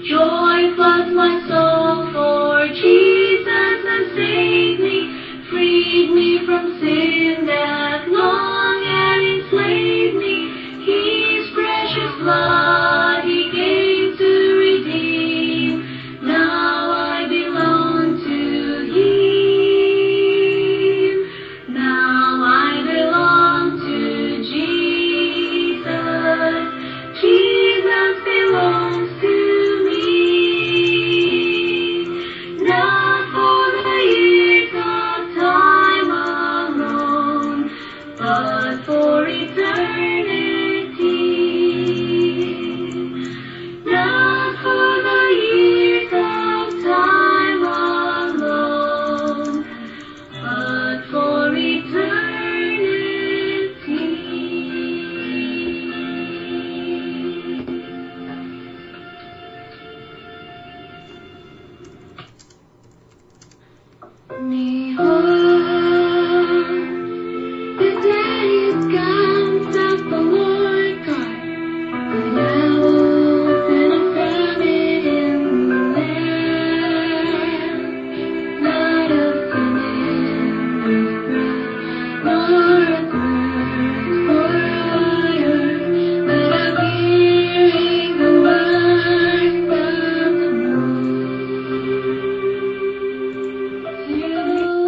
Joy floods my soul, for Jesus has saved me, freed me from sin that long had enslaved me. His precious blood He gave to redeem. Now I belong to Him. Now I belong to Jesus. Jesus belongs to me. Not for the years of time alone, but for eternity. Not for the years of time alone, but for eternity. Behold, the day is come, saith the Lord God, and I will open a famine in the land, not a famine of bread, nor a thirst for water, but of hearing the words of the Lord.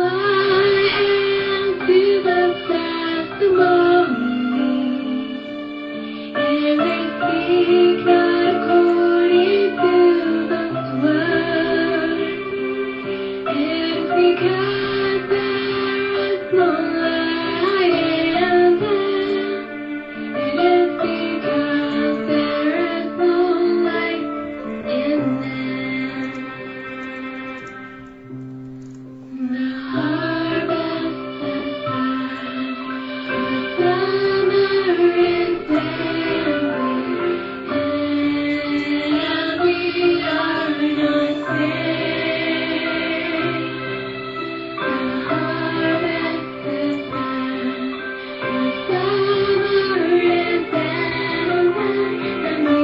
To the testimony, and they speak not according to God's word. It's because there is no light in them. It is because there is no light in them. The harvest is done, the summer is ending, and we are not saved. The harvest is done, the summer is ending, and we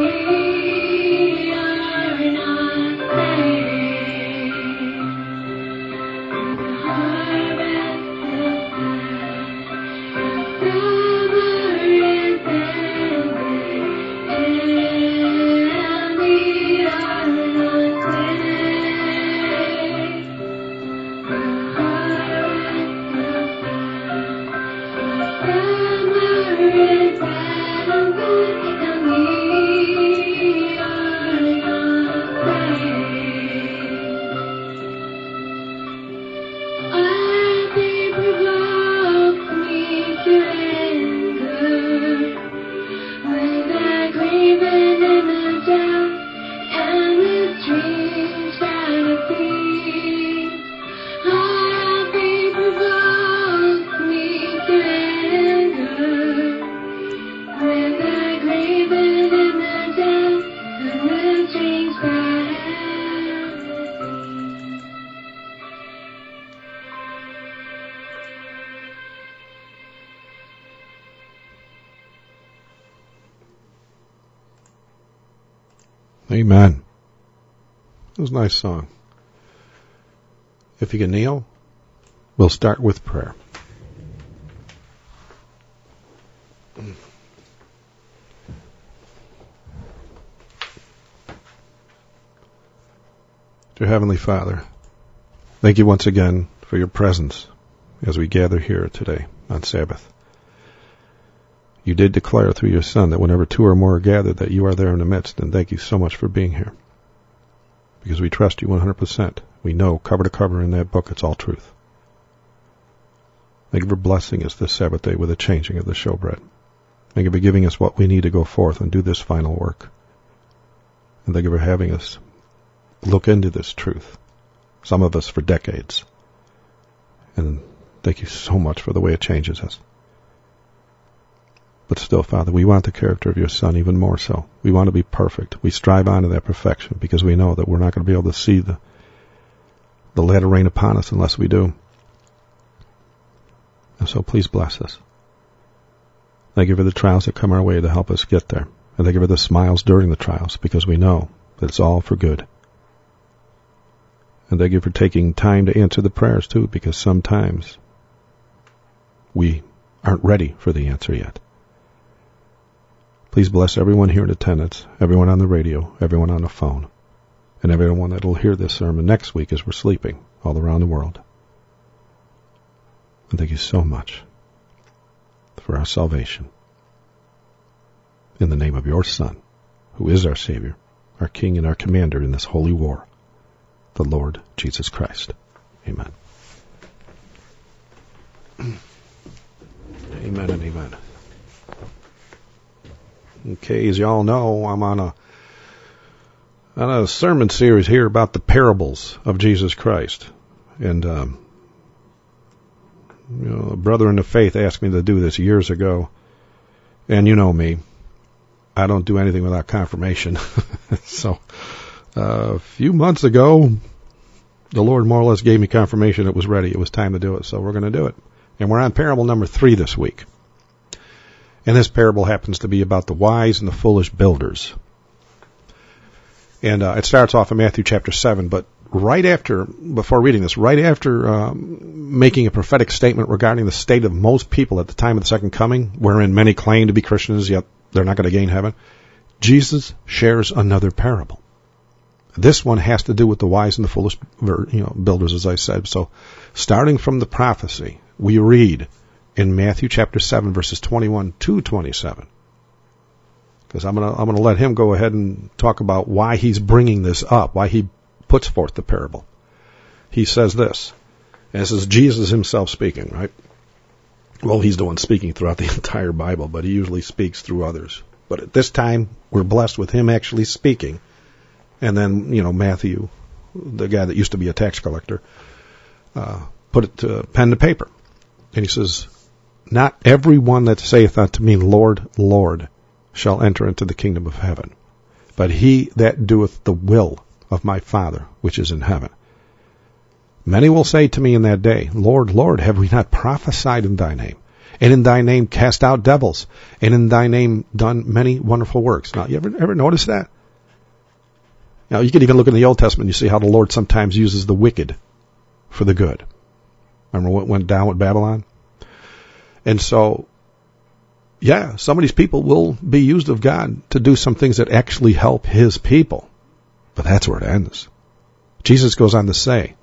are not saved. The harvest is done, the summer is ending, and we are not saved. The harvest is done, the summer is ending, and we are not saved. They provoke me to anger with their graven images and the strange fantasies. They provoke me to anger with their graven images and the strange fantasies. Amen. It was a nice song. If you can kneel, we'll start with prayer. Dear Heavenly Father, thank you once again for your presence as we gather here today on Sabbath. You did declare through your Son that whenever two or more are gathered, that you are there in the midst, and thank you so much for being here. Because we trust you 100%. We know cover to cover in that book it's all truth. Thank you for blessing us this Sabbath day with the changing of the showbread. Thank you for giving us what we need to go forth and do this final work. And thank you for having us look into this truth, some of us for decades. And thank you so much for the way it changes us. But still, Father, we want the character of your Son even more so. We want to be perfect. We strive on to that perfection because we know that we're not going to be able to see the latter rain upon us unless we do. And so please bless us. Thank you for the trials that come our way to help us get there. And thank you for the smiles during the trials, because we know that it's all for good. And thank you for taking time to answer the prayers too, because sometimes we aren't ready for the answer yet. Please bless everyone here in attendance, everyone on the radio, everyone on the phone, and everyone that will hear this sermon next week as we're sleeping all around the world. And thank you so much for our salvation. In the name of your Son, who is our Savior, our King and our Commander in this holy war, the Lord Jesus Christ. Amen. Amen and amen. Okay, as y'all know, I'm on a sermon series here about the parables of Jesus Christ. And, a brother in the faith asked me to do this years ago. And you know me, I don't do anything without confirmation. So, a few months ago, the Lord more or less gave me confirmation it was ready. It was time to do it. So we're going to do it. And we're on parable number 3 this week. And this parable happens to be about the wise and the foolish builders. And it starts off in Matthew chapter 7, but before reading this, right after making a prophetic statement regarding the state of most people at the time of the second coming, wherein many claim to be Christians, yet they're not going to gain heaven, Jesus shares another parable. This one has to do with the wise and the foolish builders, as I said. So starting from the prophecy, we read in Matthew chapter 7, verses 21 to 27. Because I'm gonna let him go ahead and talk about why he's bringing this up, why he puts forth the parable. He says this, and this is Jesus himself speaking, right? Well, he's the one speaking throughout the entire Bible, but he usually speaks through others. But at this time, we're blessed with him actually speaking. And then, Matthew, the guy that used to be a tax collector, put it to pen to paper. And he says, "Not every one that saith unto me, Lord, Lord, shall enter into the kingdom of heaven, but he that doeth the will of my Father which is in heaven. Many will say to me in that day, Lord, Lord, have we not prophesied in thy name? And in thy name cast out devils, and in thy name done many wonderful works." Now, you ever notice that? Now, you can even look in the Old Testament, you see how the Lord sometimes uses the wicked for the good. Remember what went down with Babylon? And so, yeah, some of these people will be used of God to do some things that actually help his people. But that's where it ends. Jesus goes on to say,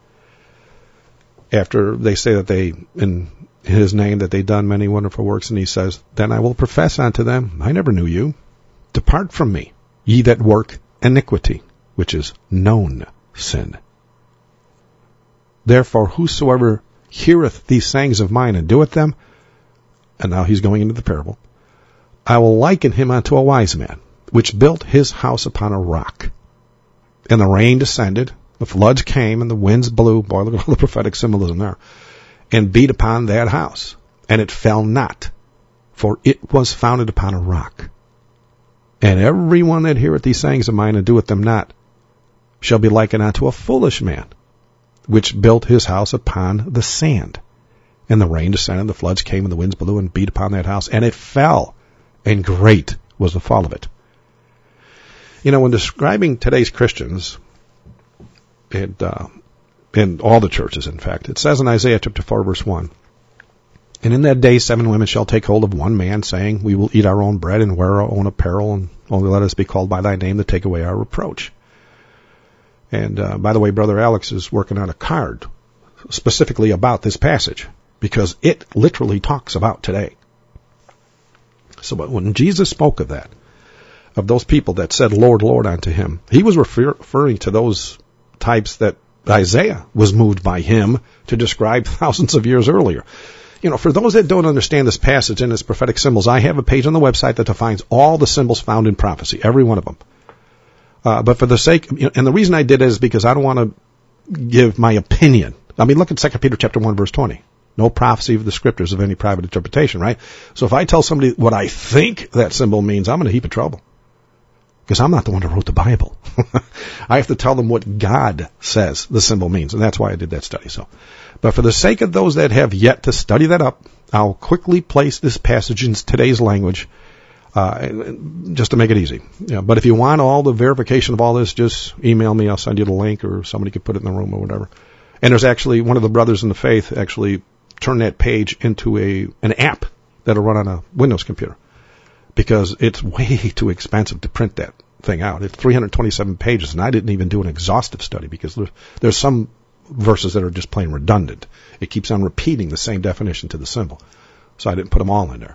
after they say that they, in his name, that they done many wonderful works, and he says, "Then I will profess unto them, I never knew you. Depart from me, ye that work iniquity," which is known sin. "Therefore, whosoever heareth these sayings of mine and doeth them," and now he's going into the parable, "I will liken him unto a wise man, which built his house upon a rock. And the rain descended, the floods came, and the winds blew," boy, look at all the prophetic symbolism there, "and beat upon that house. And it fell not, for it was founded upon a rock. And every one that heareth these sayings of mine and doeth them not shall be likened unto a foolish man, which built his house upon the sand. And the rain descended, the floods came, and the winds blew and beat upon that house, and it fell, and great was the fall of it." When describing today's Christians, and all the churches, in fact, it says in Isaiah chapter 4, verse 1, "And in that day 7 women shall take hold of one man, saying, We will eat our own bread and wear our own apparel, and only let us be called by thy name to take away our reproach." And by the way, Brother Alex is working on a card specifically about this passage, because it literally talks about today. So but when Jesus spoke of that, of those people that said, Lord, Lord, unto him, he was referring to those types that Isaiah was moved by him to describe thousands of years earlier. For those that don't understand this passage and its prophetic symbols, I have a page on the website that defines all the symbols found in prophecy, every one of them. But for the sake, and the reason I did it is because I don't want to give my opinion. I mean, look at 2 Peter chapter 1, verse 20. No prophecy of the scriptures of any private interpretation, right? So if I tell somebody what I think that symbol means, I'm in a heap of trouble. Because I'm not the one who wrote the Bible. I have to tell them what God says the symbol means, and that's why I did that study. But for the sake of those that have yet to study that up, I'll quickly place this passage in today's language just to make it easy. But if you want all the verification of all this, just email me. I'll send you the link, or somebody could put it in the room or whatever. And there's actually one of the brothers in the faith actually turned that page into an app that'll run on a Windows computer, because it's way too expensive to print that thing out. It's 327 pages, and I didn't even do an exhaustive study because there's some verses that are just plain redundant. It keeps on repeating the same definition to the symbol. So I didn't put them all in there.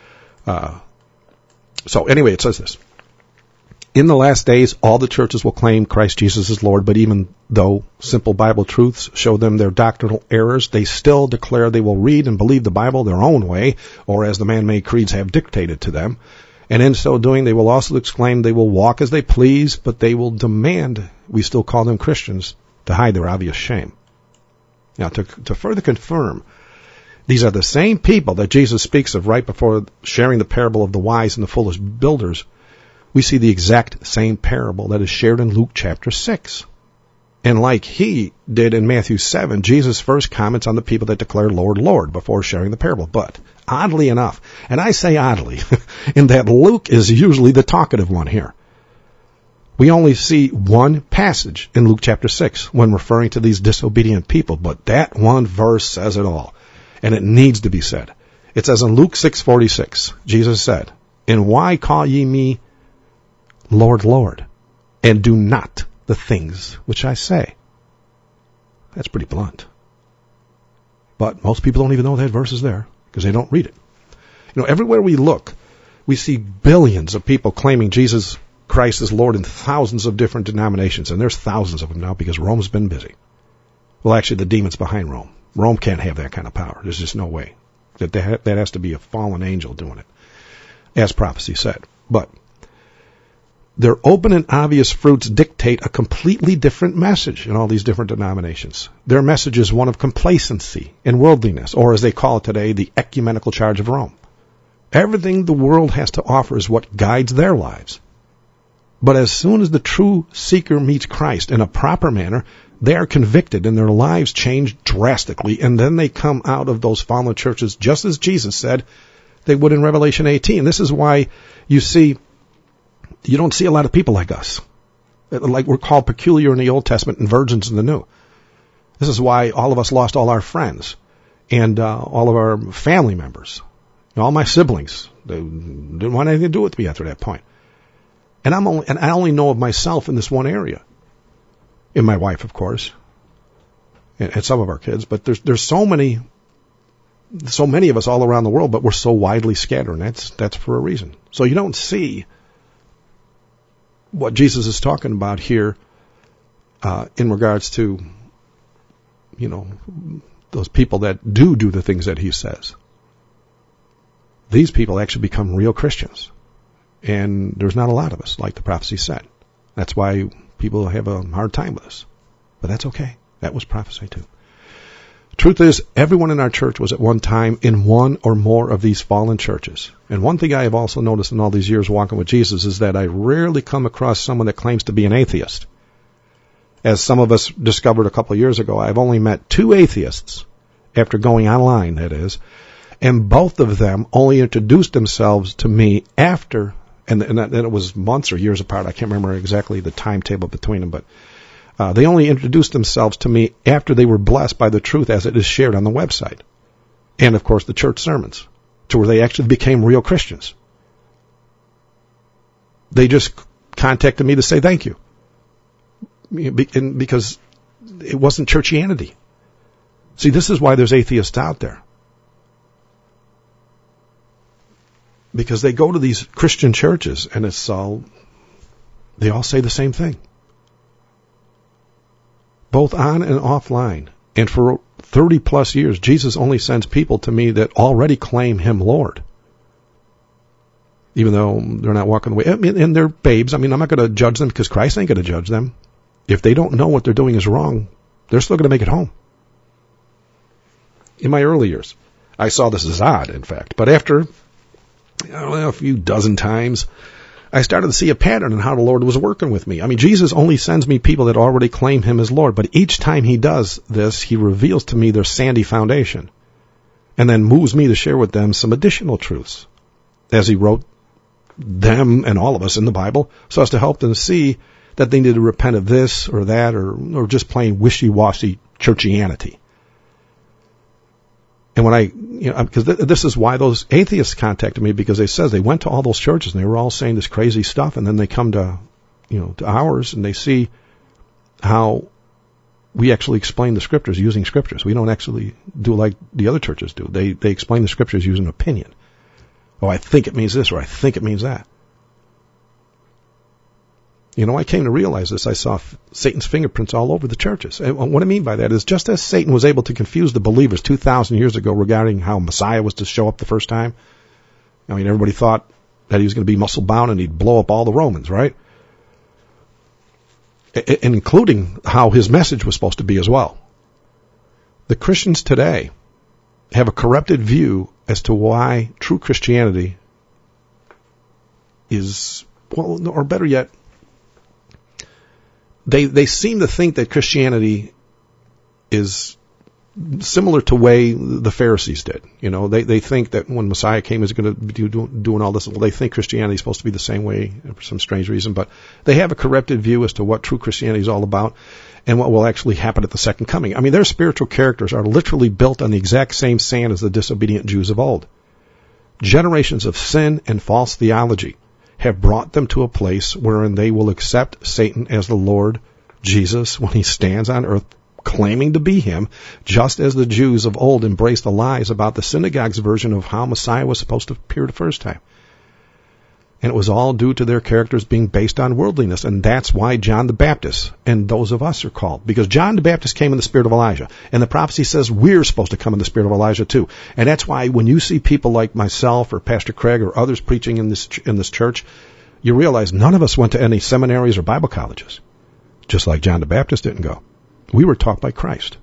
So anyway, it says this. In the last days, all the churches will claim Christ Jesus is Lord, but even though simple Bible truths show them their doctrinal errors, they still declare they will read and believe the Bible their own way, or as the man-made creeds have dictated to them. And in so doing, they will also exclaim they will walk as they please, but they will demand we still call them Christians to hide their obvious shame. Now, to further confirm, these are the same people that Jesus speaks of right before sharing the parable of the wise and the foolish builders. We see the exact same parable that is shared in Luke chapter 6. And like he did in Matthew 7, Jesus first comments on the people that declare, Lord, Lord, before sharing the parable. But oddly enough, and I say oddly, in that Luke is usually the talkative one here. We only see one passage in Luke chapter 6 when referring to these disobedient people, but that one verse says it all, and it needs to be said. It says in Luke 6:46, Jesus said, And why call ye me Lord, Lord, and do not the things which I say? That's pretty blunt. But most people don't even know that verse is there because they don't read it. Everywhere we look, we see billions of people claiming Jesus Christ is Lord in thousands of different denominations, and there's thousands of them now because Rome's been busy. Well, actually, the demons behind Rome. Rome can't have that kind of power. There's just no way. That has to be a fallen angel doing it, as prophecy said. But their open and obvious fruits dictate a completely different message in all these different denominations. Their message is one of complacency and worldliness, or as they call it today, the ecumenical charge of Rome. Everything the world has to offer is what guides their lives. But as soon as the true seeker meets Christ in a proper manner, they are convicted and their lives change drastically, and then they come out of those fallen churches just as Jesus said they would in Revelation 18. This is why you don't see a lot of people like us. Like we're called peculiar in the Old Testament and virgins in the New. This is why all of us lost all our friends and all of our family members. All my siblings, they didn't want anything to do with me after that point. And I only know of myself in this one area. And my wife, of course, and some of our kids. But there's so many of us all around the world, but we're so widely scattered, and that's for a reason. So you don't see what Jesus is talking about here in regards to, those people that do the things that he says. These people actually become real Christians. And there's not a lot of us, like the prophecy said. That's why people have a hard time with us. But that's okay. That was prophecy too. The truth is, everyone in our church was at one time in one or more of these fallen churches. And one thing I have also noticed in all these years walking with Jesus is that I rarely come across someone that claims to be an atheist. As some of us discovered a couple of years ago, I've only met 2 atheists, after going online, that is, and both of them only introduced themselves to me after, and it was months or years apart. I can't remember exactly the timetable between them, but they only introduced themselves to me after they were blessed by the truth as it is shared on the website. And, of course, the church sermons, to where they actually became real Christians. They just contacted me to say thank you. Because it wasn't churchianity. See, this is why there's atheists out there. Because they go to these Christian churches and they all say the same thing. Both on and offline. And for 30 plus years, Jesus only sends people to me that already claim him Lord. Even though they're not walking away. And they're babes. I'm not going to judge them because Christ ain't going to judge them. If they don't know what they're doing is wrong, they're still going to make it home. In my early years, I saw this as odd, in fact. But after a few dozen times, I started to see a pattern in how the Lord was working with me. Jesus only sends me people that already claim him as Lord, but each time he does this, he reveals to me their sandy foundation and then moves me to share with them some additional truths. As he wrote them and all of us in the Bible so as to help them see that they need to repent of this or that or just plain wishy-washy churchianity. And when because this is why those atheists contacted me, because they said they went to all those churches and they were all saying this crazy stuff, and then they come to ours and they see how we actually explain the scriptures using scriptures. We don't actually do like the other churches do. They explain the scriptures using opinion. Oh, I think it means this, or I think it means that. I came to realize this. I saw Satan's fingerprints all over the churches. And what I mean by that is, just as Satan was able to confuse the believers 2,000 years ago regarding how Messiah was to show up the first time. Everybody thought that he was going to be muscle-bound and he'd blow up all the Romans, right? And including how his message was supposed to be as well. The Christians today have a corrupted view as to why true Christianity is, or better yet, they seem to think that Christianity is similar to the way the Pharisees did. They think that when Messiah came, he's going to be doing all this. Well, they think Christianity is supposed to be the same way for some strange reason, but they have a corrupted view as to what true Christianity is all about and what will actually happen at the second coming. Their spiritual characters are literally built on the exact same sand as the disobedient Jews of old. Generations of sin and false theology have brought them to a place wherein they will accept Satan as the Lord Jesus when he stands on earth claiming to be him, just as the Jews of old embraced the lies about the synagogue's version of how Messiah was supposed to appear the first time. And it was all due to their characters being based on worldliness, and that's why John the Baptist and those of us are called. Because John the Baptist came in the spirit of Elijah, and the prophecy says we're supposed to come in the spirit of Elijah too. And that's why when you see people like myself or Pastor Craig or others preaching in this church, you realize none of us went to any seminaries or Bible colleges, just like John the Baptist didn't go. We were taught by Christ.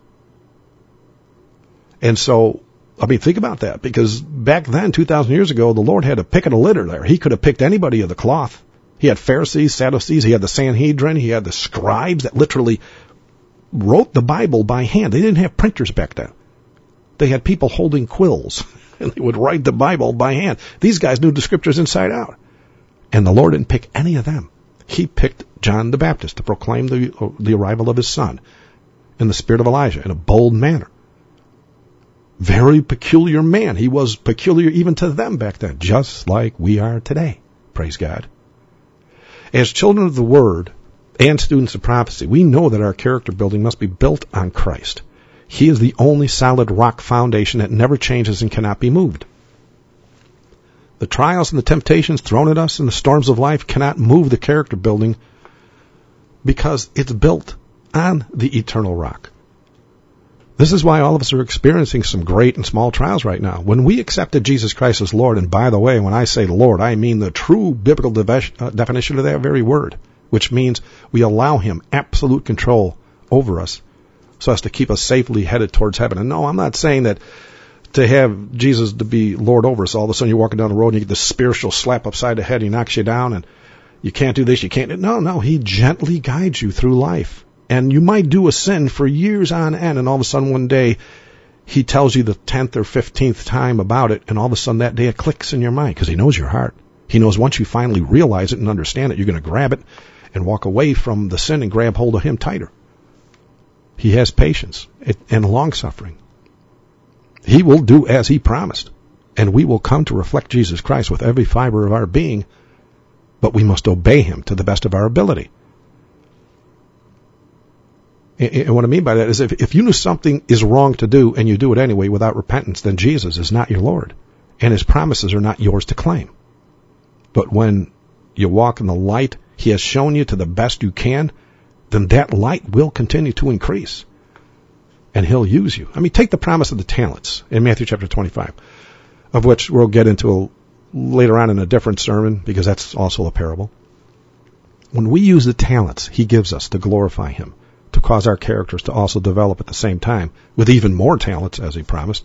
And so, think about that, because back then, 2,000 years ago, the Lord had a pick of the litter there. He could have picked anybody of the cloth. He had Pharisees, Sadducees, he had the Sanhedrin, he had the scribes that literally wrote the Bible by hand. They didn't have printers back then. They had people holding quills, and they would write the Bible by hand. These guys knew the scriptures inside out. And the Lord didn't pick any of them. He picked John the Baptist to proclaim the arrival of his son in the spirit of Elijah in a bold manner. Very peculiar man. He was peculiar even to them back then, just like we are today. Praise God. As children of the Word and students of prophecy, we know that our character building must be built on Christ. He is the only solid rock foundation that never changes and cannot be moved. The trials and the temptations thrown at us in the storms of life cannot move the character building because it's built on the eternal rock. This is why all of us are experiencing some great and small trials right now. When we accepted Jesus Christ as Lord, and by the way, when I say Lord, I mean the true biblical definition of that very word, which means we allow him absolute control over us so as to keep us safely headed towards heaven. And no, I'm not saying that to have Jesus to be Lord over us, all of a sudden you're walking down the road and you get this spiritual slap upside the head, he knocks you down, and you can't do this, you can't do... No, he gently guides you through life. And you might do a sin for years on end, and all of a sudden one day he tells you the 10th or 15th time about it, and all of a sudden that day it clicks in your mind because he knows your heart. He knows once you finally realize it and understand it, you're going to grab it and walk away from the sin and grab hold of him tighter. He has patience and long-suffering. He will do as he promised, and we will come to reflect Jesus Christ with every fiber of our being, but we must obey him to the best of our ability. And what I mean by that is if you know something is wrong to do and you do it anyway without repentance, then Jesus is not your Lord, and his promises are not yours to claim. But when you walk in the light he has shown you to the best you can, then that light will continue to increase, and he'll use you. Take the promise of the talents in Matthew chapter 25, of which we'll get into later on in a different sermon, because that's also a parable. When we use the talents he gives us to glorify him, to cause our characters to also develop at the same time with even more talents, as he promised.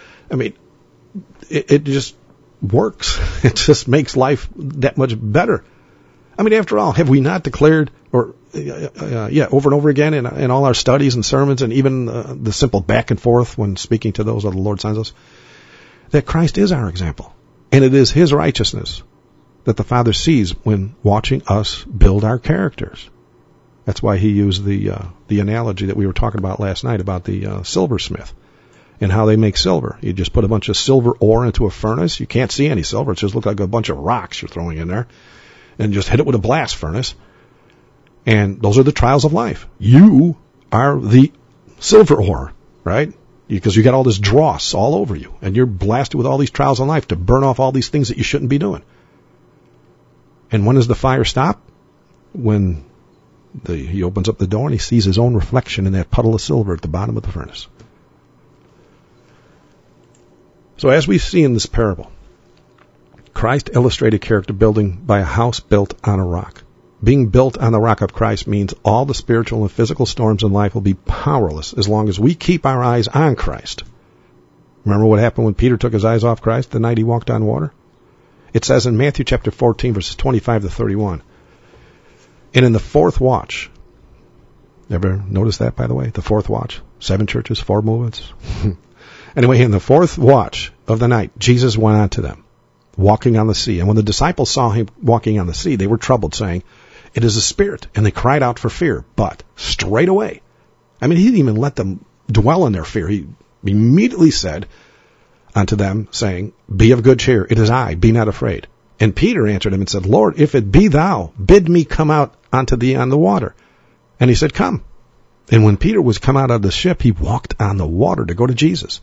It just works. It just makes life that much better. After all, have we not declared, over and over again in all our studies and sermons, and even the simple back and forth when speaking to those that the Lord sends us, that Christ is our example, and it is his righteousness that the Father sees when watching us build our characters. That's why he used the analogy that we were talking about last night about the silversmith and how they make silver. You just put a bunch of silver ore into a furnace. You can't see any silver. It just looks like a bunch of rocks you're throwing in there, and just hit it with a blast furnace. And those are the trials of life. You are the silver ore, right? Because you got all this dross all over you, and you're blasted with all these trials in life to burn off all these things that you shouldn't be doing. And when does the fire stop? When he opens up the door and he sees his own reflection in that puddle of silver at the bottom of the furnace. So as we see in this parable, Christ illustrated character building by a house built on a rock. Being built on the rock of Christ means all the spiritual and physical storms in life will be powerless as long as we keep our eyes on Christ. Remember what happened when Peter took his eyes off Christ the night he walked on water? It says in Matthew chapter 14, verses 25 to 31, and in the fourth watch, ever notice that, by the way? The fourth watch, 7 churches, 4 movements. Anyway, in the fourth watch of the night, Jesus went on to them, walking on the sea. And when the disciples saw him walking on the sea, they were troubled, saying, "It is a spirit." And they cried out for fear. But straight away, he didn't even let them dwell in their fear. He immediately said unto them, saying, "Be of good cheer. It is I. Be not afraid." And Peter answered him and said, "Lord, if it be thou, bid me come out unto thee on the water." And he said, "Come." And when Peter was come out of the ship, he walked on the water to go to Jesus.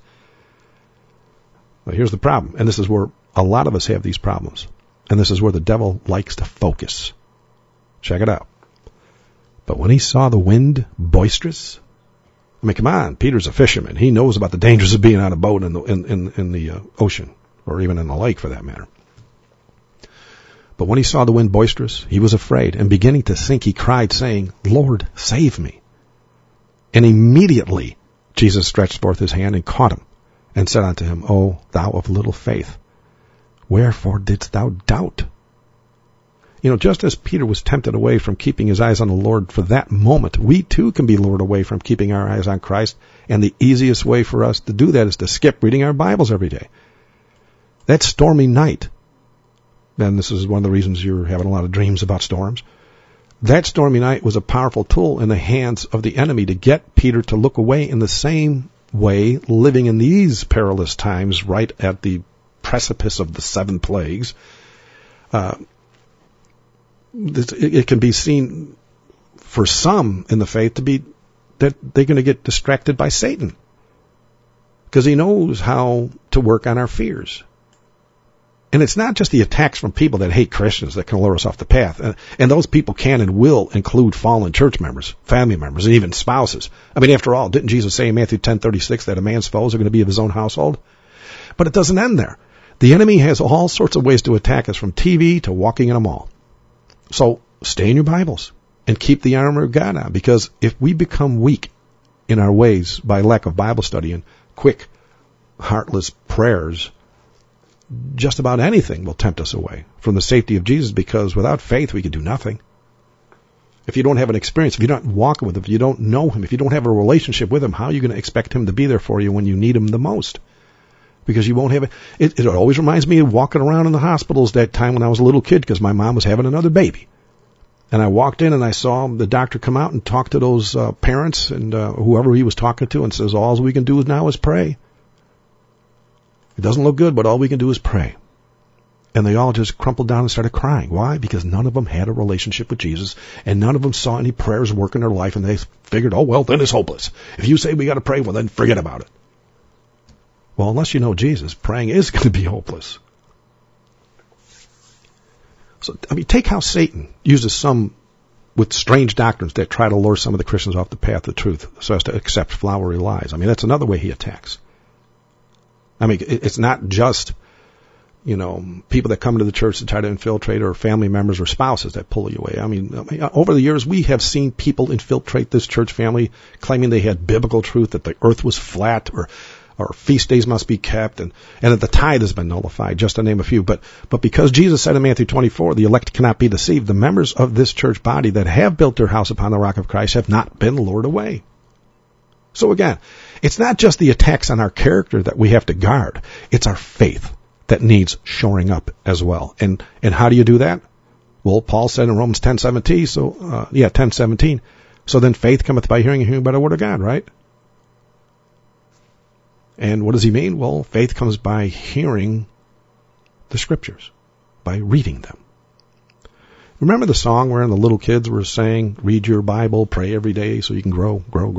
Well, here's the problem, and this is where a lot of us have these problems, and this is where the devil likes to focus. Check it out. But when he saw the wind boisterous, come on, Peter's a fisherman. He knows about the dangers of being on a boat in the ocean, or even in the lake for that matter. But when he saw the wind boisterous, he was afraid, and beginning to sink, he cried, saying, "Lord, save me." And immediately Jesus stretched forth his hand and caught him, and said unto him, "O thou of little faith, wherefore didst thou doubt?" Just as Peter was tempted away from keeping his eyes on the Lord for that moment, we too can be lured away from keeping our eyes on Christ. And the easiest way for us to do that is to skip reading our Bibles every day. That stormy night, and this is one of the reasons you're having a lot of dreams about storms, that stormy night was a powerful tool in the hands of the enemy to get Peter to look away in the same way, living in these perilous times right at the precipice of the 7 plagues. It can be seen for some in the faith to be that they're going to get distracted by Satan, because he knows how to work on our fears. And it's not just the attacks from people that hate Christians that can lure us off the path. And those people can and will include fallen church members, family members, and even spouses. After all, didn't Jesus say in Matthew 10:36 that a man's foes are going to be of his own household? But it doesn't end there. The enemy has all sorts of ways to attack us, from TV to walking in a mall. So stay in your Bibles and keep the armor of God on, because if we become weak in our ways by lack of Bible study and quick, heartless prayers, just about anything will tempt us away from the safety of Jesus, because without faith we can do nothing. If you don't have an experience, if you're not walking with him, if you don't know him, if you don't have a relationship with him, how are you going to expect him to be there for you when you need him the most? Because you won't have it. It always reminds me of walking around in the hospitals that time when I was a little kid, because my mom was having another baby. And I walked in and I saw the doctor come out and talk to those parents and whoever he was talking to, and says, all we can do now is pray. It doesn't look good, but all we can do is pray. And they all just crumpled down and started crying. Why? Because none of them had a relationship with Jesus, and none of them saw any prayers work in their life, and they figured, then it's hopeless. If you say we got to pray, well, then forget about it. Well, unless you know Jesus, praying is going to be hopeless. So, take how Satan uses some with strange doctrines that try to lure some of the Christians off the path of truth so as to accept flowery lies. That's another way he attacks. It's not just, people that come into the church to try to infiltrate, or family members or spouses that pull you away. Over the years, we have seen people infiltrate this church family claiming they had biblical truth, that the earth was flat, or feast days must be kept, and that the tithe has been nullified, just to name a few. But because Jesus said in Matthew 24, the elect cannot be deceived, the members of this church body that have built their house upon the rock of Christ have not been lured away. So again, it's not just the attacks on our character that we have to guard. It's our faith. that needs shoring up as well. And how do you do that? Well, Paul said in Romans 10:17, so then faith cometh by hearing, and hearing by the word of God, right? And what does he mean? Well, faith comes by hearing the scriptures, by reading them. Remember the song where the little kids were saying, read your Bible, pray every day so you can grow.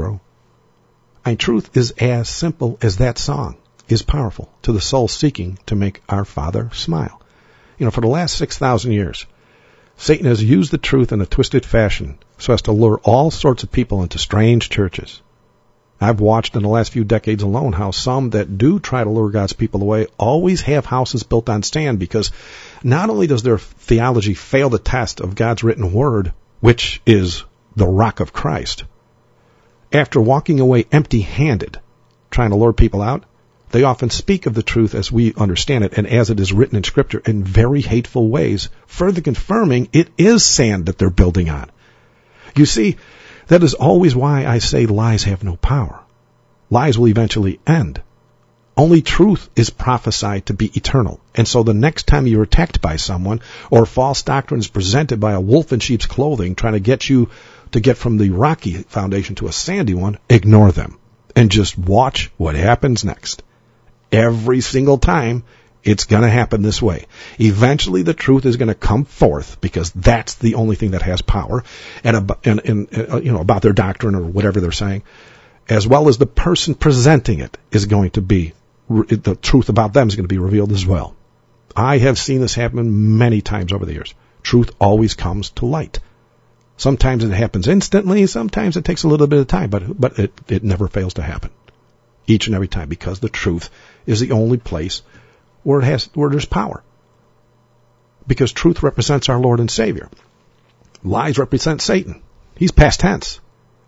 And truth is as simple as that song is powerful to the soul seeking to make our Father smile. For the last 6,000 years, Satan has used the truth in a twisted fashion so as to lure all sorts of people into strange churches. I've watched in the last few decades alone how some that do try to lure God's people away always have houses built on sand, because not only does their theology fail the test of God's written word, which is the rock of Christ, after walking away empty-handed, trying to lure people out, they often speak of the truth as we understand it and as it is written in Scripture in very hateful ways, further confirming it is sand that they're building on. You see, that is always why I say lies have no power. Lies will eventually end. Only truth is prophesied to be eternal. And so the next time you're attacked by someone or false doctrine is presented by a wolf in sheep's clothing trying to get you to get from the rocky foundation to a sandy one, ignore them and just watch what happens next. Every single time, it's going to happen this way. Eventually, the truth is going to come forth, because that's the only thing that has power, and about their doctrine or whatever they're saying, as well as the person presenting it is going to be, the truth about them is going to be revealed as well. I have seen this happen many times over the years. Truth always comes to light. Sometimes it happens instantly, sometimes it takes a little bit of time, but it never fails to happen. Each and every time, because the truth is the only place where there's power. Because truth represents our Lord and Savior. Lies represent Satan. He's past tense.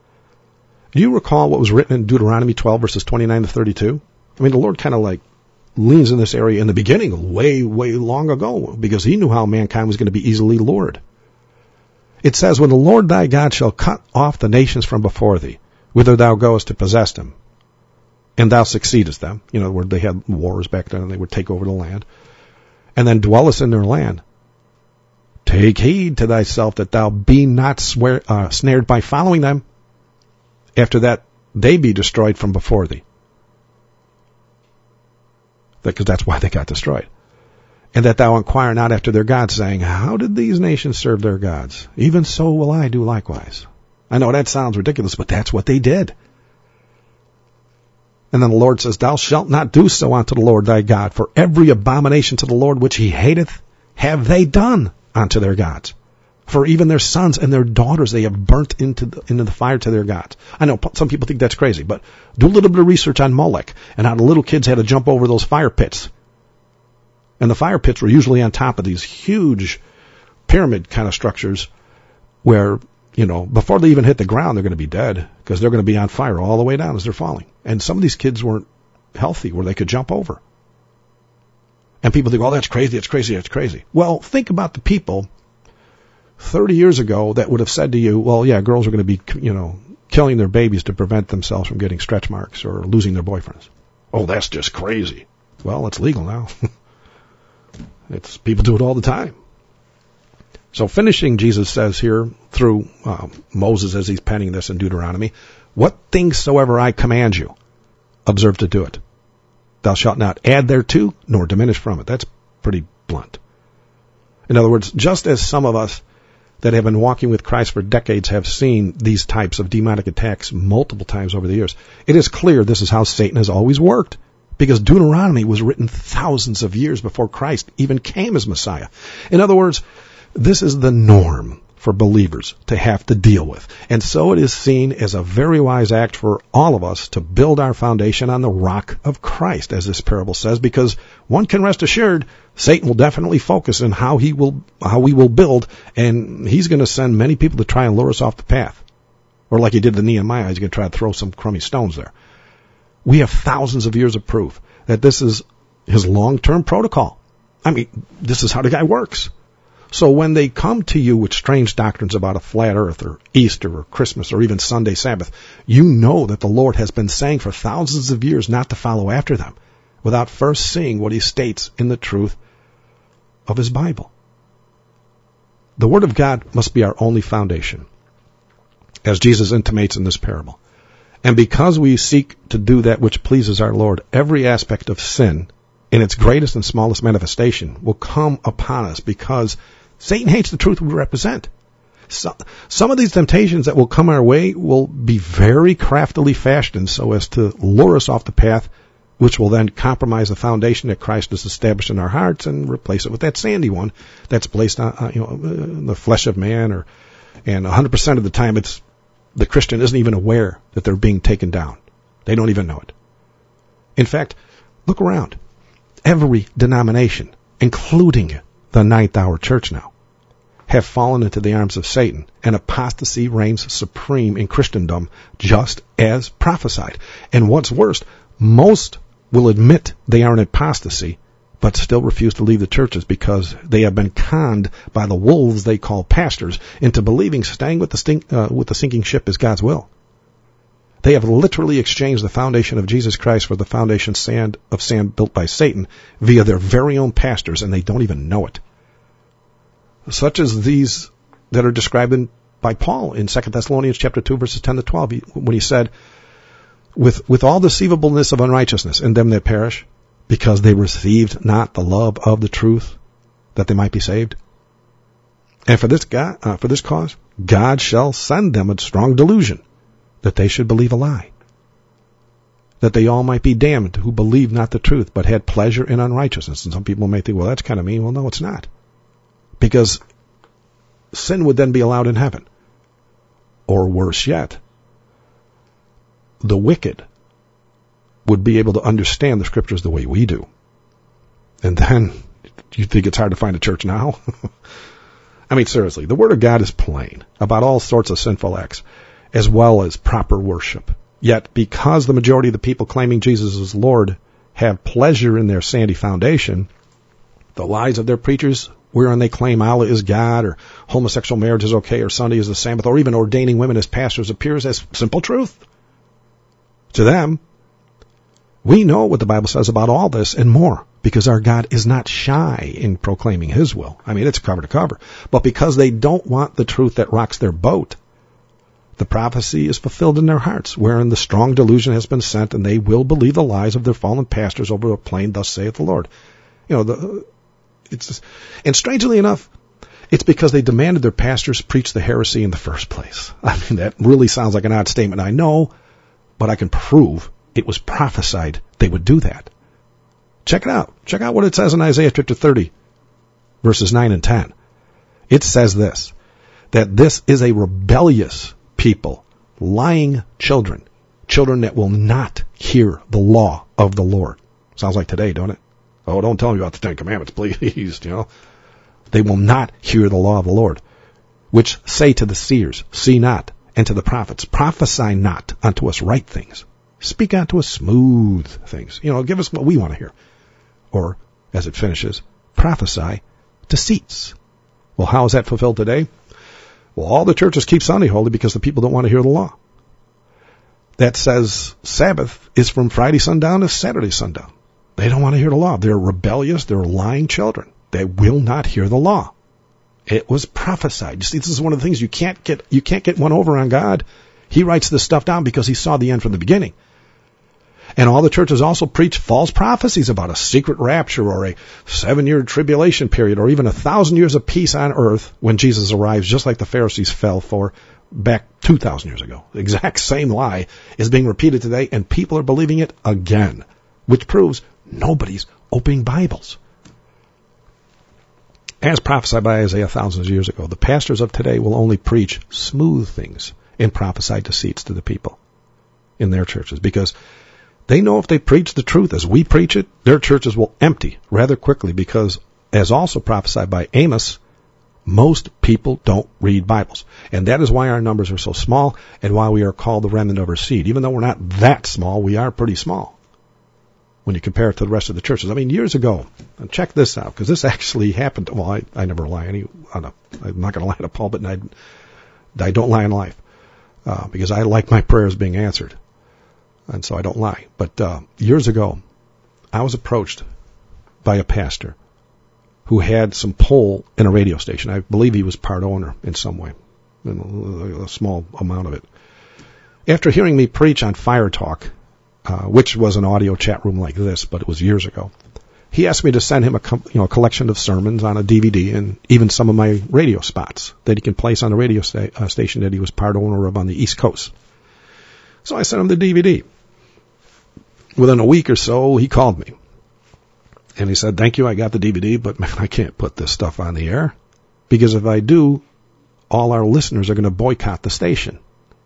Do you recall what was written in Deuteronomy 12, verses 29 to 32? I mean, the Lord kind of leans in this area in the beginning, way, way long ago, because he knew how mankind was going to be easily lured. It says, when the Lord thy God shall cut off the nations from before thee, whither thou goest to possess them, and thou succeedest them, where they had wars back then and they would take over the land, and then dwellest in their land, take heed to thyself that thou be not snared by following them, after that they be destroyed from before thee. Because that's why they got destroyed. And that thou inquire not after their gods, saying, how did these nations serve their gods? Even so will I do likewise. I know that sounds ridiculous, but that's what they did. And then the Lord says, thou shalt not do so unto the Lord thy God, for every abomination to the Lord which he hateth have they done unto their gods. For even their sons and their daughters they have burnt into the fire to their gods. I know some people think that's crazy, but do a little bit of research on Molech and how the little kids had to jump over those fire pits. And the fire pits were usually on top of these huge pyramid kind of structures where, before they even hit the ground, they're going to be dead, because they're going to be on fire all the way down as they're falling. And some of these kids weren't healthy where they could jump over. And people think, oh, that's crazy. Well, think about the people 30 years ago that would have said to you, well, yeah, girls are going to be, killing their babies to prevent themselves from getting stretch marks or losing their boyfriends. Oh, that's just crazy. Well, it's legal now. People do it all the time. So finishing, Jesus says here through Moses as he's penning this in Deuteronomy, what things soever I command you, observe to do it. Thou shalt not add thereto, nor diminish from it. That's pretty blunt. In other words, just as some of us that have been walking with Christ for decades have seen these types of demonic attacks multiple times over the years, it is clear this is how Satan has always worked. Because Deuteronomy was written thousands of years before Christ even came as Messiah. In other words, this is the norm for believers to have to deal with. And so it is seen as a very wise act for all of us to build our foundation on the rock of Christ, as this parable says, because one can rest assured Satan will definitely focus on how we will build, and he's going to send many people to try and lure us off the path. Or like he did to Nehemiah, he's going to try to throw some crummy stones there. We have thousands of years of proof that this is his long-term protocol. I mean, this is how the guy works. So when they come to you with strange doctrines about a flat earth or Easter or Christmas or even Sunday Sabbath, you know that the Lord has been saying for thousands of years not to follow after them. without first seeing what he states in the truth of his Bible. The Word of God must be our only foundation, as Jesus intimates in this parable. And because we seek to do that which pleases our Lord, every aspect of sin, in its greatest and smallest manifestation, will come upon us because Satan hates the truth we represent. So, some of these temptations that will come our way will be very craftily fashioned so as to lure us off the path, which will then compromise the foundation that Christ has established in our hearts and replace it with that sandy one that's placed on the flesh of man. And 100% of the time, the Christian isn't even aware that they're being taken down. They don't even know it. In fact, look around. Every denomination, including the Ninth Hour Church now, have fallen into the arms of Satan, and apostasy reigns supreme in Christendom, just as prophesied. And what's worse, most will admit they are in apostasy, but still refuse to leave the churches because they have been conned by the wolves they call pastors into believing staying with the sinking ship is God's will. They have literally exchanged the foundation of Jesus Christ for the foundation of sand built by Satan via their very own pastors, and they don't even know it. Such as these that are described by Paul in 2 Thessalonians chapter 2, verses 10 to 12, when he said, with all deceivableness of unrighteousness in them that perish, because they received not the love of the truth, that they might be saved. And for this cause, God shall send them a strong delusion, that they should believe a lie, that they all might be damned who believed not the truth, but had pleasure in unrighteousness. And some people may think, well, that's kind of mean. Well, no, it's not. Because sin would then be allowed in heaven. Or worse yet, the wicked would be able to understand the scriptures the way we do. And then, do you think it's hard to find a church now? I mean, seriously, the Word of God is plain about all sorts of sinful acts, as well as proper worship. Yet, because the majority of the people claiming Jesus is Lord have pleasure in their sandy foundation, the lies of their preachers, wherein they claim Allah is God, or homosexual marriage is okay, or Sunday is the Sabbath, or even ordaining women as pastors, appears as simple truth. To them, we know what the Bible says about all this and more, because our God is not shy in proclaiming His will. I mean, it's cover to cover. But because they don't want the truth that rocks their boat, the prophecy is fulfilled in their hearts, wherein the strong delusion has been sent, and they will believe the lies of their fallen pastors over a plain, thus saith the Lord. And strangely enough, it's because they demanded their pastors preach the heresy in the first place. I mean, that really sounds like an odd statement, I know, but I can prove it was prophesied they would do that. Check it out. Check out what it says in Isaiah chapter 30, verses 9 and 10. It says this, that this is a rebellious people, lying children that will not hear the law of the Lord. Sounds like today, don't it? Oh, don't tell me about the Ten Commandments, please, They will not hear the law of the Lord, which say to the seers, see not, and to the prophets, prophesy not unto us right things. Speak unto us smooth things. Give us what we want to hear. Or, as it finishes, prophesy deceits. Well, how is that fulfilled today? Well, all the churches keep Sunday holy because the people don't want to hear the law. That says Sabbath is from Friday sundown to Saturday sundown. They don't want to hear the law. They're rebellious. They're lying children. They will not hear the law. It was prophesied. You see, this is one of the things you can't get one over on God. He writes this stuff down because he saw the end from the beginning. And all the churches also preach false prophecies about a secret rapture or a 7-year tribulation period or even 1,000 years of peace on earth when Jesus arrives, just like the Pharisees fell for back 2,000 years ago. The exact same lie is being repeated today, and people are believing it again, which proves nobody's opening Bibles. As prophesied by Isaiah thousands of years ago, the pastors of today will only preach smooth things and prophesy deceits to the people in their churches, because they know if they preach the truth as we preach it, their churches will empty rather quickly, because, as also prophesied by Amos, most people don't read Bibles. And that is why our numbers are so small and why we are called the remnant of our seed. Even though we're not that small, we are pretty small when you compare it to the rest of the churches. I mean, years ago, and check this out, because this actually happened. Well, I never lie. I'm not going to lie to Paul, but I don't lie in life because I like my prayers being answered. And so I don't lie. But years ago, I was approached by a pastor who had some pull in a radio station. I believe he was part owner in some way, a small amount of it. After hearing me preach on Fire Talk, which was an audio chat room like this, but it was years ago, he asked me to send him a collection of sermons on a DVD and even some of my radio spots that he can place on the radio station that he was part owner of on the East Coast. So I sent him the DVD. Within a week or so, he called me. And he said, thank you, I got the DVD, but man, I can't put this stuff on the air. Because if I do, all our listeners are going to boycott the station.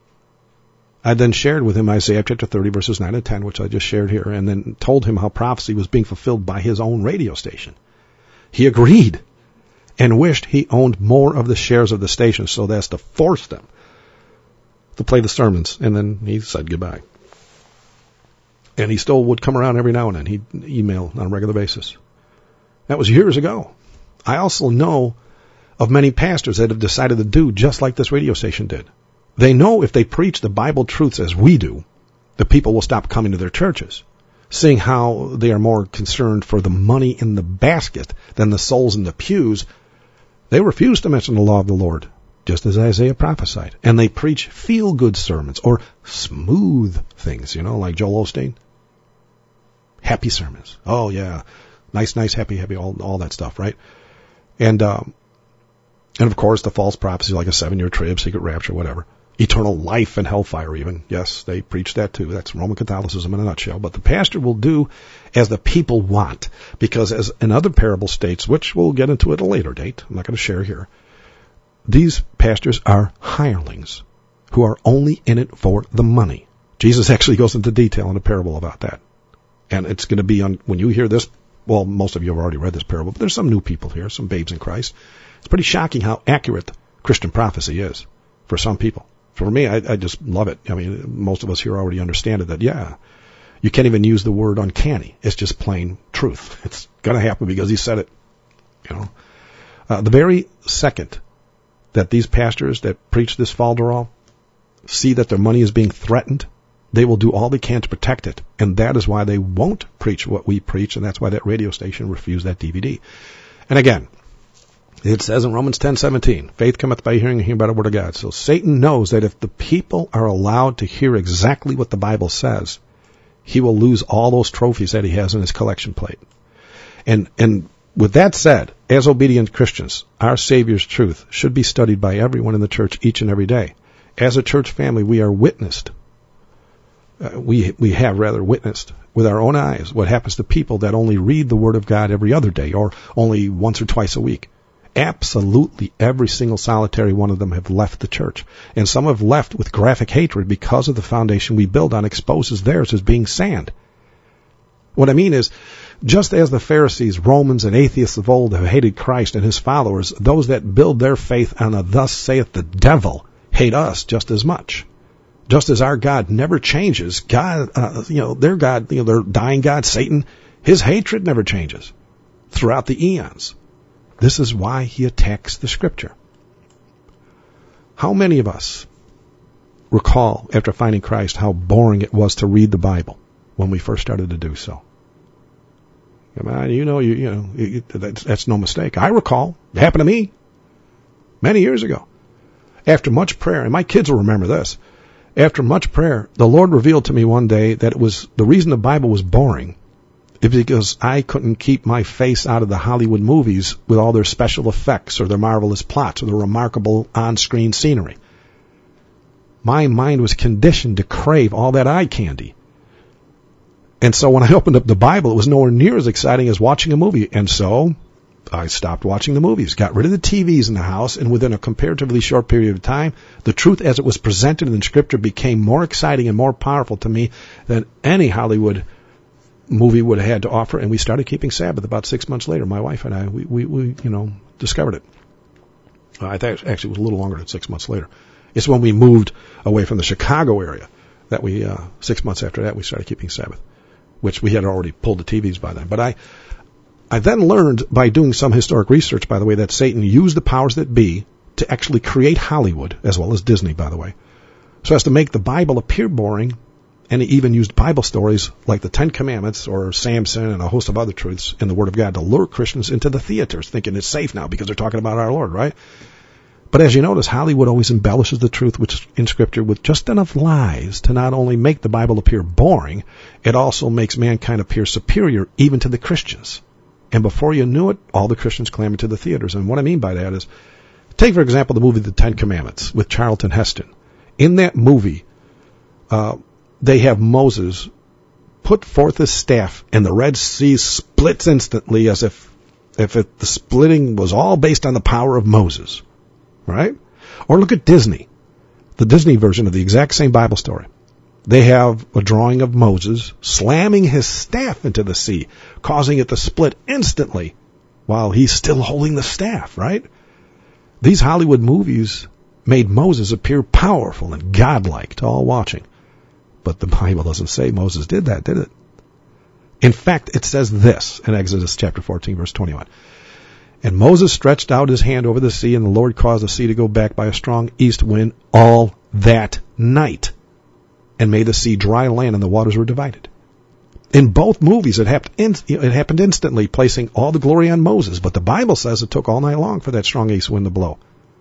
I then shared with him Isaiah chapter 30, verses 9 and 10, which I just shared here, and then told him how prophecy was being fulfilled by his own radio station. He agreed and wished he owned more of the shares of the station so as to force them to play the sermons. And then he said goodbye. And he still would come around every now and then. He'd email on a regular basis. That was years ago. I also know of many pastors that have decided to do just like this radio station did. They know if they preach the Bible truths as we do, the people will stop coming to their churches, seeing how they are more concerned for the money in the basket than the souls in the pews. They refuse to mention the law of the Lord, just as Isaiah prophesied. And they preach feel-good sermons or smooth things, like Joel Osteen. Happy sermons. Oh, yeah. Nice, happy, all that stuff, right? And of course, the false prophecy like a 7-year trib, secret rapture, whatever. Eternal life and hellfire even. Yes, they preach that too. That's Roman Catholicism in a nutshell. But the pastor will do as the people want. Because as in other parable states, which we'll get into at a later date, I'm not going to share here, these pastors are hirelings who are only in it for the money. Jesus actually goes into detail in a parable about that. And it's going to be when you hear this, well, most of you have already read this parable, but there's some new people here, some babes in Christ. It's pretty shocking how accurate Christian prophecy is for some people. For me, I just love it. I mean, most of us here already understand it that, yeah, you can't even use the word uncanny. It's just plain truth. It's going to happen because he said it. The very second that these pastors that preach this falderall see that their money is being threatened, they will do all they can to protect it. And that is why they won't preach what we preach, and that's why that radio station refused that DVD. And again, it says in Romans 10:17, faith cometh by hearing and hearing by the word of God. So Satan knows that if the people are allowed to hear exactly what the Bible says, he will lose all those trophies that he has in his collection plate. And with that said, as obedient Christians, our Savior's truth should be studied by everyone in the church each and every day. As a church family, we are witnessed. We have witnessed with our own eyes what happens to people that only read the Word of God every other day or only once or twice a week. Absolutely every single solitary one of them have left the church. And some have left with graphic hatred because of the foundation we build on exposes theirs as being sand. What I mean is, just as the Pharisees, Romans, and atheists of old have hated Christ and his followers, those that build their faith on a thus saith the devil hate us just as much. Just as our God never changes, God, their God, their dying God, Satan, his hatred never changes throughout the eons. This is why he attacks the Scripture. How many of us recall, after finding Christ, how boring it was to read the Bible when we first started to do so? That's no mistake. I recall. It happened to me many years ago. After much prayer, and my kids will remember this, after much prayer, the Lord revealed to me one day that it was the reason the Bible was boring is because I couldn't keep my face out of the Hollywood movies with all their special effects or their marvelous plots or their remarkable on-screen scenery. My mind was conditioned to crave all that eye candy. And so when I opened up the Bible, it was nowhere near as exciting as watching a movie. And so I stopped watching the movies, got rid of the TVs in the house, and within a comparatively short period of time, the truth as it was presented in Scripture became more exciting and more powerful to me than any Hollywood movie would have had to offer. And we started keeping Sabbath about 6 months later. My wife and I, we discovered it. I think actually it was a little longer than 6 months later. It's when we moved away from the Chicago area that we, 6 months after that, we started keeping Sabbath, which we had already pulled the TVs by then. But I then learned by doing some historic research, by the way, that Satan used the powers that be to actually create Hollywood, as well as Disney, by the way, so as to make the Bible appear boring and he even used Bible stories like the Ten Commandments or Samson and a host of other truths in the Word of God to lure Christians into the theaters, thinking it's safe now because they're talking about our Lord, right? But as you notice, Hollywood always embellishes the truth which in Scripture with just enough lies to not only make the Bible appear boring, it also makes mankind appear superior even to the Christians. And before you knew it, all the Christians clamored to the theaters. And what I mean by that is, take, for example, the movie The Ten Commandments with Charlton Heston. In that movie, they have Moses put forth his staff, and the Red Sea splits instantly as if the splitting was all based on the power of Moses. Right? Or look at Disney, the Disney version of the exact same Bible story. They have a drawing of Moses slamming his staff into the sea, causing it to split instantly while he's still holding the staff, right? These Hollywood movies made Moses appear powerful and godlike to all watching. But the Bible doesn't say Moses did that, did it? In fact, it says this in Exodus chapter 14, verse 21. And Moses stretched out his hand over the sea, and the Lord caused the sea to go back by a strong east wind all that night, and made the sea dry land, and the waters were divided. In both movies, it happened instantly, placing all the glory on Moses. But the Bible says it took all night long for that strong east wind to blow.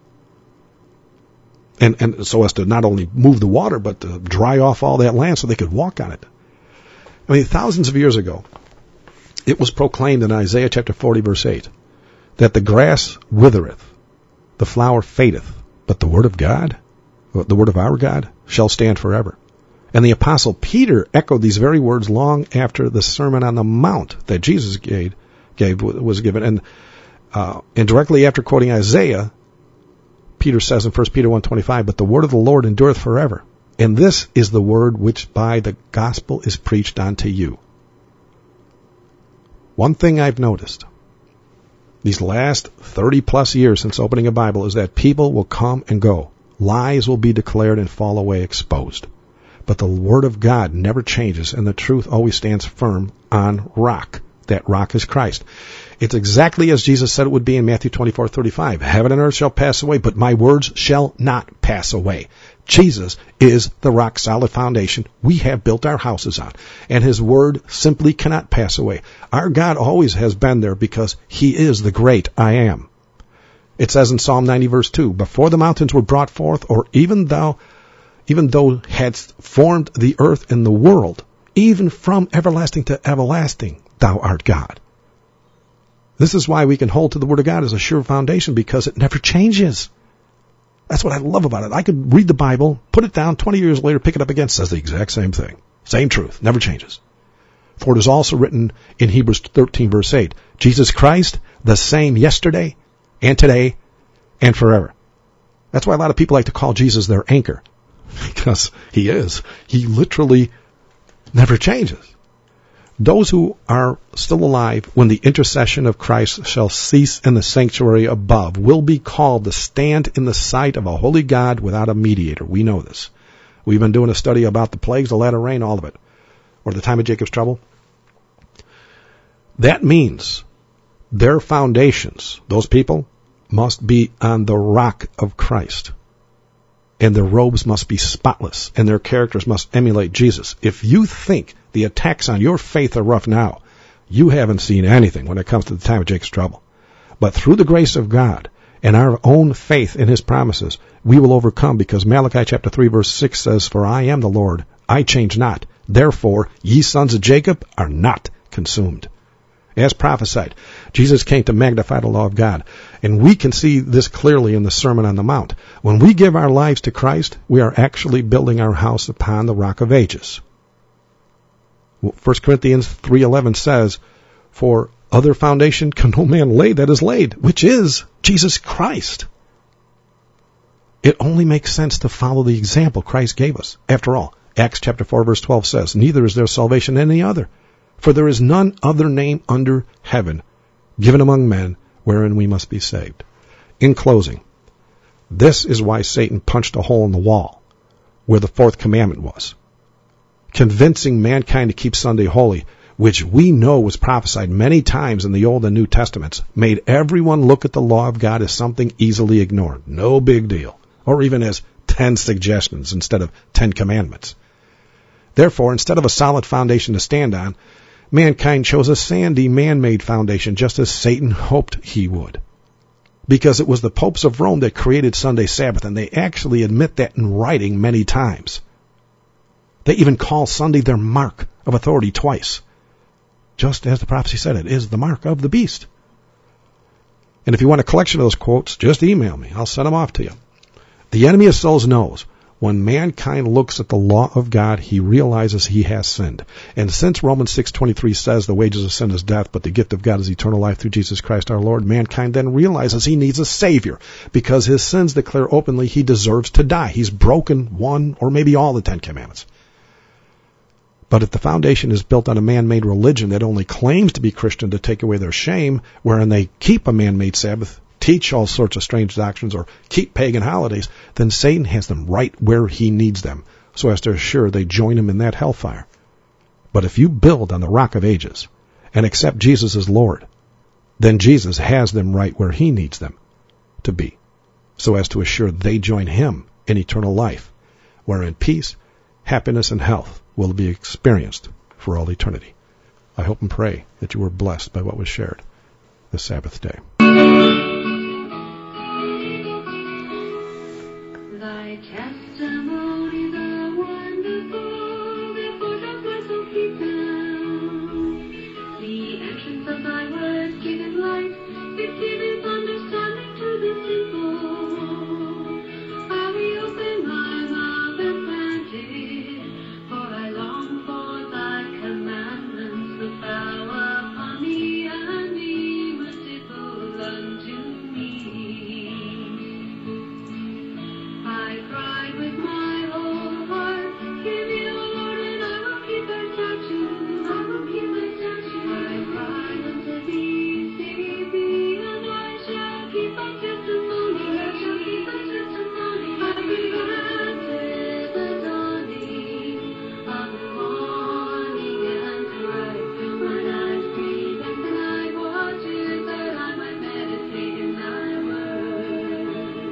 And so as to not only move the water, but to dry off all that land so they could walk on it. I mean, thousands of years ago, it was proclaimed in Isaiah chapter 40, verse 8, that the grass withereth, the flower fadeth, but the word of God, the word of our God, shall stand forever. And the apostle Peter echoed these very words long after the Sermon on the Mount that Jesus was given. And directly after quoting Isaiah, Peter says in 1 Peter 1:25, but the word of the Lord endureth forever. And this is the word which by the gospel is preached unto you. One thing I've noticed these last 30 plus years since opening a Bible is that people will come and go. Lies will be declared and fall away exposed. But the Word of God never changes, and the truth always stands firm on rock. That rock is Christ. It's exactly as Jesus said it would be in Matthew 24:35. Heaven and earth shall pass away, but my words shall not pass away. Jesus is the rock-solid foundation we have built our houses on, and His Word simply cannot pass away. Our God always has been there because He is the great I Am. It says in Psalm 90, verse 2, before the mountains were brought forth, or even though hadst formed the earth and the world, even from everlasting to everlasting, thou art God. This is why we can hold to the Word of God as a sure foundation, because it never changes. That's what I love about it. I could read the Bible, put it down, 20 years later, pick it up again, says the exact same thing. Same truth, never changes. For it is also written in Hebrews 13, verse 8, Jesus Christ, the same yesterday and today and forever. That's why a lot of people like to call Jesus their anchor, because He is. He literally never changes. Those who are still alive when the intercession of Christ shall cease in the sanctuary above will be called to stand in the sight of a holy God without a mediator. We know this. We've been doing a study about the plagues, the latter rain, all of it, or the time of Jacob's trouble. That means their foundations, those people, must be on the rock of Christ. And their robes must be spotless, and their characters must emulate Jesus. If you think the attacks on your faith are rough now, you haven't seen anything when it comes to the time of Jacob's trouble. But through the grace of God and our own faith in His promises, we will overcome, because Malachi chapter 3 verse 6 says, for I am the Lord, I change not. Therefore, ye sons of Jacob are not consumed. As prophesied, Jesus came to magnify the law of God. And we can see this clearly in the Sermon on the Mount. When we give our lives to Christ, we are actually building our house upon the rock of ages. 1 Corinthians 3:11 says, for other foundation can no man lay that is laid, which is Jesus Christ. It only makes sense to follow the example Christ gave us. After all, Acts chapter 4 verse 12 says, neither is there salvation in any other. For there is none other name under heaven given among men wherein we must be saved. In closing, this is why Satan punched a hole in the wall where the fourth commandment was, convincing mankind to keep Sunday holy, which we know was prophesied many times in the Old and New Testaments, made everyone look at the law of God as something easily ignored. No big deal. Or even as 10 suggestions instead of 10 commandments. Therefore, instead of a solid foundation to stand on, mankind chose a sandy, man-made foundation, just as Satan hoped he would. Because it was the popes of Rome that created Sunday Sabbath, and they actually admit that in writing many times. They even call Sunday their mark of authority twice. Just as the prophecy said, it is the mark of the beast. And if you want a collection of those quotes, just email me. I'll send them off to you. The enemy of souls knows when mankind looks at the law of God, he realizes he has sinned. And since Romans 6:23 says the wages of sin is death, but the gift of God is eternal life through Jesus Christ our Lord, mankind then realizes he needs a Savior. Because his sins declare openly he deserves to die. He's broken one or maybe all the 10 Commandments. But if the foundation is built on a man-made religion that only claims to be Christian to take away their shame, wherein they keep a man-made Sabbath, teach all sorts of strange doctrines, or keep pagan holidays, then Satan has them right where he needs them, so as to assure they join him in that hellfire. But if you build on the rock of ages and accept Jesus as Lord, then Jesus has them right where he needs them to be, so as to assure they join him in eternal life, wherein peace, happiness, and health will be experienced for all eternity. I hope and pray that you were blessed by what was shared this Sabbath day. Thy testimonies are wonderful, therefore doth my soul keep them. The entrance of thy words giveth light, it giveth understanding to the simple. I will open my mouth and plant it, for I long for thy commandments. Look thou upon me and be merciful unto me. I cried with my whole heart, hear me, O Lord, and I will keep thy statutes. I will keep thy statutes. I cried unto thee, save thee, and I shall keep thy testimony. I shall keep thy testimony. I granted the dawning of the morning and cried when I breathed in thy watches, that I might meditate in thy word.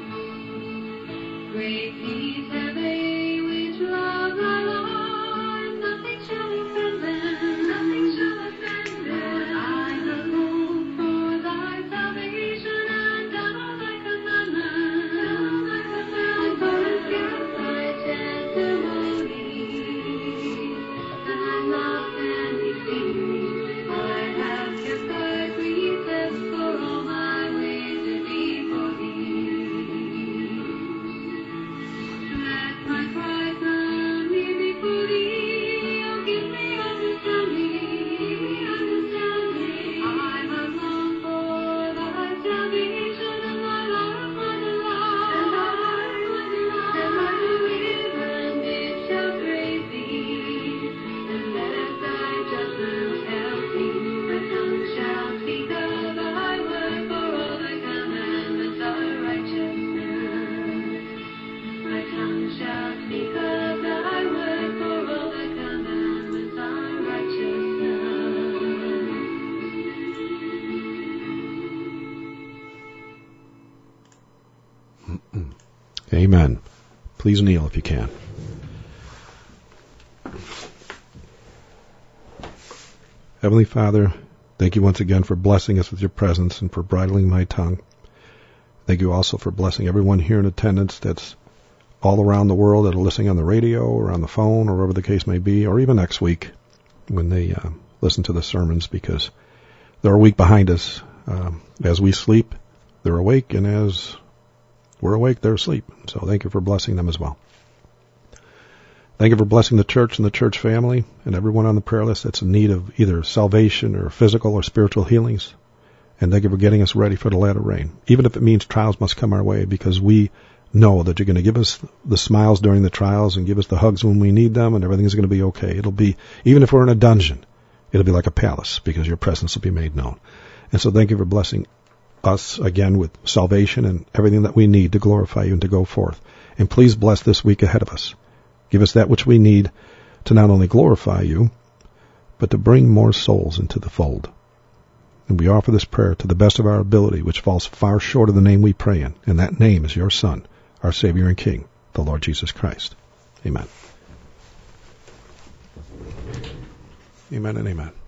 Great peace have they which love thy Lord, nothing shall offend them, nothing shall offend them. I have longed for thy salvation and done all thy commandments, and forget thy testimonies, and I loved and esteemed thee. I have kept thy precepts, for all my ways did before thee. Let my cry come near before thee, oh give me understanding, I have longed for thy salvation, and thy love my delight, and my river and it shall praise thee, and let thy judgments help me. My tongue shall speak of thy word, for all thy commandments are righteousness. My tongue shall speak of thy word, for all thy commandments are righteousness. Amen. Please kneel if you can. Heavenly Father, thank you once again for blessing us with your presence and for bridling my tongue. Thank you also for blessing everyone here in attendance that's all around the world that are listening on the radio or on the phone or wherever the case may be, or even next week when they listen to the sermons, because they're a week behind us. As we sleep, they're awake, and as we're awake, they're asleep. So thank you for blessing them as well. Thank you for blessing the church and the church family and everyone on the prayer list that's in need of either salvation or physical or spiritual healings. And thank you for getting us ready for the latter rain, even if it means trials must come our way, because we know that you're going to give us the smiles during the trials and give us the hugs when we need them, and everything's going to be okay. It'll be, even if we're in a dungeon, it'll be like a palace, because your presence will be made known. And so thank you for blessing us again with salvation and everything that we need to glorify you and to go forth. And please bless this week ahead of us. Give us that which we need to not only glorify you, but to bring more souls into the fold. And we offer this prayer to the best of our ability, which falls far short of the name we pray in. And that name is your Son, our Savior and King, the Lord Jesus Christ. Amen. Amen and amen.